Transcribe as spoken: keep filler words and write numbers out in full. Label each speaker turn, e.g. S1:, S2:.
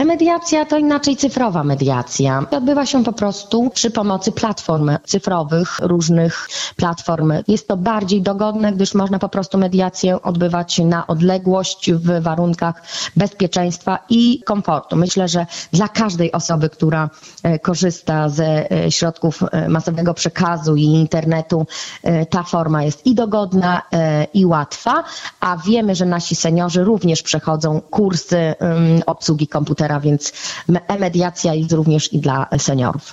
S1: E-mediacja to inaczej cyfrowa mediacja. Odbywa się po prostu przy pomocy platform cyfrowych, różnych platform. Jest to bardziej dogodne, gdyż można po prostu mediację odbywać na odległość w warunkach bezpieczeństwa i komfortu. Myślę, że dla każdej osoby, która korzysta ze środków masowego przekazu i internetu, ta forma jest i dogodna, i łatwa, a wiemy, że nasi seniorzy również przechodzą kursy obsługi komputera, więc e-mediacja jest również i dla seniorów.